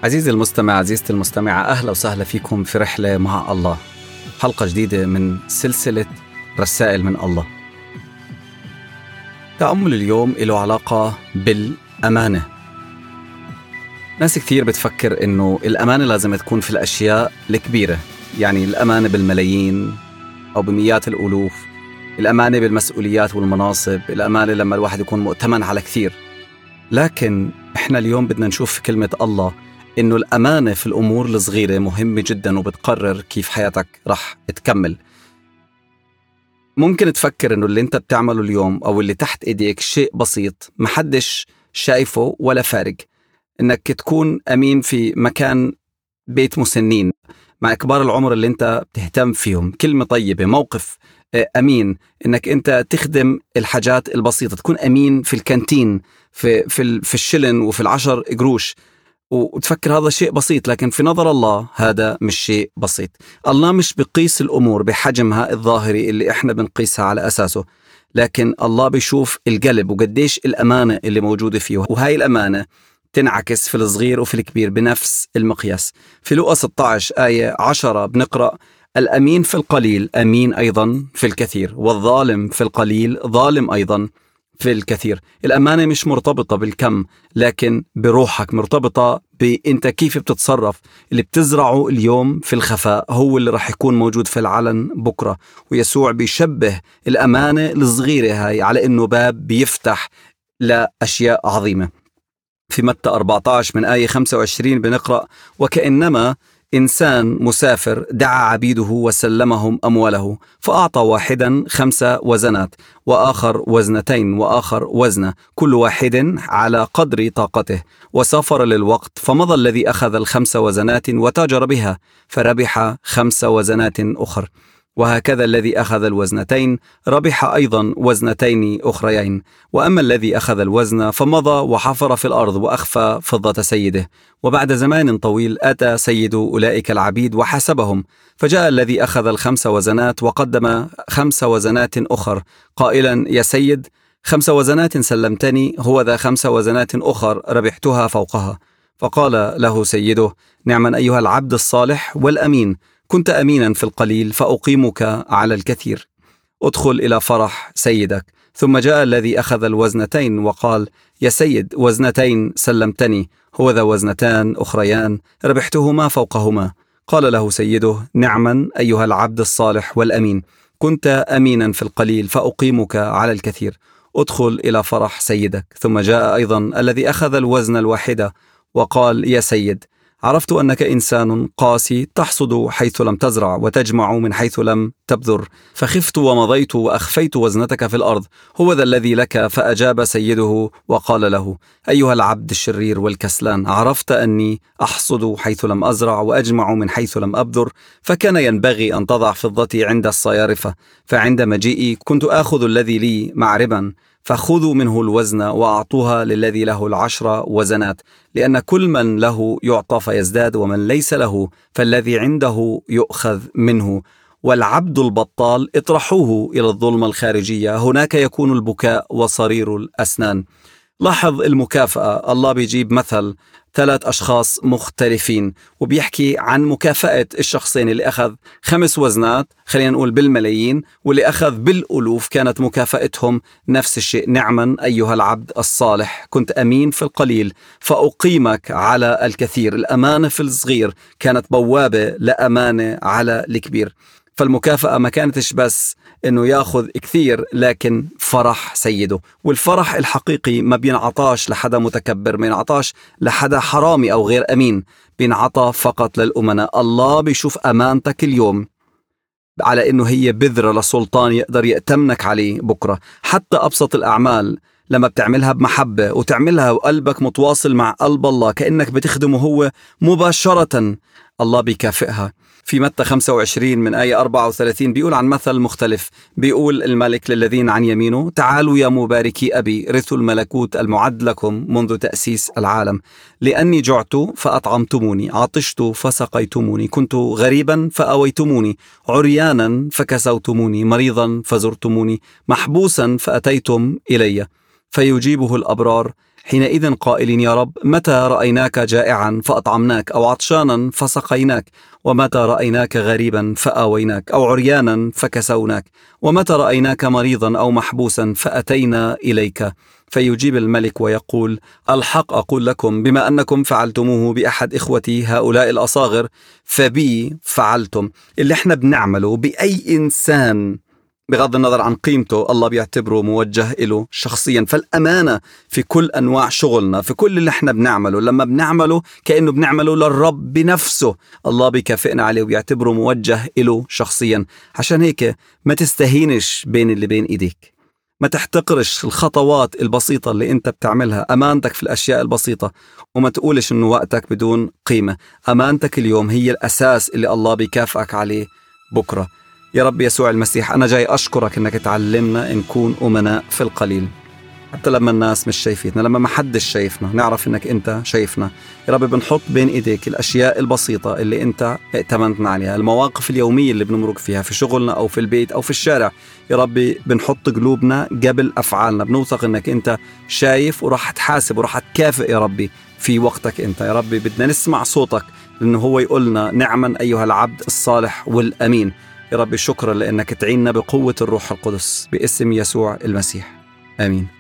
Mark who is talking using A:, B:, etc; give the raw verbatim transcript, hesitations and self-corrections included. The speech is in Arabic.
A: عزيزي المستمع، عزيزتي المستمعة، أهلا وسهلا فيكم في رحلة مع الله، حلقة جديدة من سلسلة رسائل من الله. تأمل اليوم له علاقة بالأمانة. ناس كثير بتفكر إنه الأمانة لازم تكون في الأشياء الكبيرة، يعني الأمانة بالملايين أو بمئات الألوف، الأمانة بالمسؤوليات والمناصب، الأمانة لما الواحد يكون مؤتمن على كثير. لكن إحنا اليوم بدنا نشوف في كلمة الله إنه الأمانة في الأمور الصغيرة مهمة جدا وبتقرر كيف حياتك رح تكمل. ممكن تفكر إنه اللي أنت بتعمله اليوم أو اللي تحت إيديك شيء بسيط محدش شايفه ولا فارق، إنك تكون أمين في مكان بيت مسنين مع كبار العمر اللي أنت بتهتم فيهم، كلمة طيبة، موقف أمين، إنك أنت تخدم الحاجات البسيطة، تكون أمين في الكانتين، في في في الشلن وفي العشر قروش، وتفكر هذا شيء بسيط. لكن في نظر الله هذا مش شيء بسيط. الله مش بيقيس الأمور بحجمها الظاهري اللي إحنا بنقيسها على أساسه، لكن الله بيشوف القلب وقديش الأمانة اللي موجودة فيه، وهاي الأمانة تنعكس في الصغير وفي الكبير بنفس المقياس. في لوقا ستة عشر آية عشرة بنقرأ: الأمين في القليل أمين أيضا في الكثير، والظالم في القليل ظالم أيضا في الكثير. الأمانة مش مرتبطة بالكم، لكن بروحك، مرتبطة بأنت كيف بتتصرف. اللي بتزرعه اليوم في الخفاء هو اللي رح يكون موجود في العلن بكرة. ويسوع بيشبه الأمانة الصغيرة هاي على إنه باب بيفتح لأشياء عظيمة. في متى أربعة عشر من آية خمسة وعشرين بنقرأ: وكأنما إنسان مسافر دعا عبيده وسلمهم أمواله، فأعطى واحدا خمسة وزنات، وآخر وزنتين، وآخر وزنة، كل واحد على قدر طاقته، وسافر للوقت. فمضى الذي أخذ الخمس وزنات وتاجر بها، فربح خمس وزنات أخر. وهكذا الذي أخذ الوزنتين ربح أيضا وزنتين أخريين. وأما الذي أخذ الوزن فمضى وحفر في الأرض وأخفى فضة سيده. وبعد زمان طويل أتى سيد أولئك العبيد وحسبهم، فجاء الذي أخذ الخمس وزنات وقدم خمس وزنات أخر قائلا: يا سيد، خمس وزنات سلمتني، هو ذا خمس وزنات أخر ربحتها فوقها. فقال له سيده: نعما أيها العبد الصالح والأمين، كنت أمينا في القليل فأقيمك على الكثير، ادخل إلى فرح سيدك. ثم جاء الذي أخذ الوزنتين وقال: يا سيد، وزنتين سلمتني، هو ذا وزنتان أخريان ربحتهما فوقهما. قال له سيده: نعما أيها العبد الصالح والأمين، كنت أمينا في القليل فأقيمك على الكثير، ادخل إلى فرح سيدك. ثم جاء أيضا الذي أخذ الوزن الواحدة وقال: يا سيد، عرفت أنك إنسان قاسي، تحصد حيث لم تزرع وتجمع من حيث لم تبذر، فخفت ومضيت وأخفيت وزنتك في الأرض، هو ذا الذي لك. فأجاب سيده وقال له: أيها العبد الشرير والكسلان، عرفت أني أحصد حيث لم أزرع وأجمع من حيث لم أبذر، فكان ينبغي أن تضع فضتي عند الصيارفة، فعند مجيئي كنت آخذ الذي لي مع ربا، فخذوا منه الوزن وأعطوها للذي له العشر وزنات، لأن كل من له يعطى فيزداد، ومن ليس له فالذي عنده يؤخذ منه. والعبد البطال اطرحوه إلى الظلمة الخارجية، هناك يكون البكاء وصرير الأسنان. لاحظ المكافأة. الله بيجيب مثل ثلاث أشخاص مختلفين وبيحكي عن مكافأة الشخصين اللي أخذ خمس وزنات، خلينا نقول بالملايين، واللي أخذ بالألوف، كانت مكافأتهم نفس الشيء: نعما أيها العبد الصالح، كنت أمين في القليل فأقيمك على الكثير. الأمانة في الصغير كانت بوابة لأمانة على الكبير. فالمكافأة ما كانتش بس إنه ياخذ كثير، لكن فرح سيده. والفرح الحقيقي ما بينعطاش لحدا متكبر، ما بينعطاش لحدا حرامي أو غير أمين، بينعطى فقط للأمناء. الله بيشوف أمانتك اليوم على إنه هي بذرة لسلطان يقدر يأتمنك عليه بكرة. حتى أبسط الأعمال لما بتعملها بمحبة وتعملها وقلبك متواصل مع قلب الله كأنك بتخدمه هو مباشرة، الله بيكافئها. في متى خمسة وعشرين من آية أربعة وثلاثين بيقول عن مثل مختلف، بيقول الملك للذين عن يمينه: تعالوا يا مباركي أبي، رثوا الملكوت المعد لكم منذ تأسيس العالم، لأني جعت فأطعمتموني، عطشت فسقيتموني، كنت غريبا فأويتموني، عريانا فكسوتموني، مريضا فزرتموني، محبوسا فأتيتم إلي. فيجيبه الأبرار حينئذ قائلين يا رب متى رأيناك جائعا فأطعمناك أو عطشانا فسقيناك ومتى رأيناك غريبا فآويناك أو عريانا فكسوناك ومتى رأيناك مريضا أو محبوسا فأتينا إليك. فيجيب الملك ويقول الحق أقول لكم بما أنكم فعلتموه بأحد إخوتي هؤلاء الأصاغر فبي فعلتم. اللي احنا بنعمله بأي إنسان بغض النظر عن قيمته الله بيعتبره موجه له شخصيا. فالأمانة في كل أنواع شغلنا، في كل اللي احنا بنعمله، لما بنعمله كأنه بنعمله للرب بنفسه الله بيكافئنا عليه وبيعتبره موجه له شخصيا. عشان هيك ما تستهينش بين اللي بين إيديك، ما تحتقرش الخطوات البسيطة اللي انت بتعملها، أمانتك في الأشياء البسيطة، وما تقولش انه وقتك بدون قيمة. أمانتك اليوم هي الأساس اللي الله بيكافئك عليه بكرة. يا رب يسوع المسيح أنا جاي أشكرك أنك تعلمنا نكون أمناء في القليل، حتى لما الناس مش شايفيتنا، لما ما حدش شايفنا نعرف أنك أنت شايفنا. يا رب بنحط بين إيديك الأشياء البسيطة اللي أنت ائتمنتنا عليها، المواقف اليومية اللي بنمرق فيها في شغلنا أو في البيت أو في الشارع. يا رب بنحط قلوبنا قبل أفعالنا، بنوثق أنك أنت شايف وراح تحاسب وراح تكافئ يا ربي في وقتك أنت. يا رب بدنا نسمع صوتك لأنه هو يقولنا نعما أيها العبد الصالح والأمين. يا رب شكرا لأنك تعيننا بقوة الروح القدس باسم يسوع المسيح، آمين.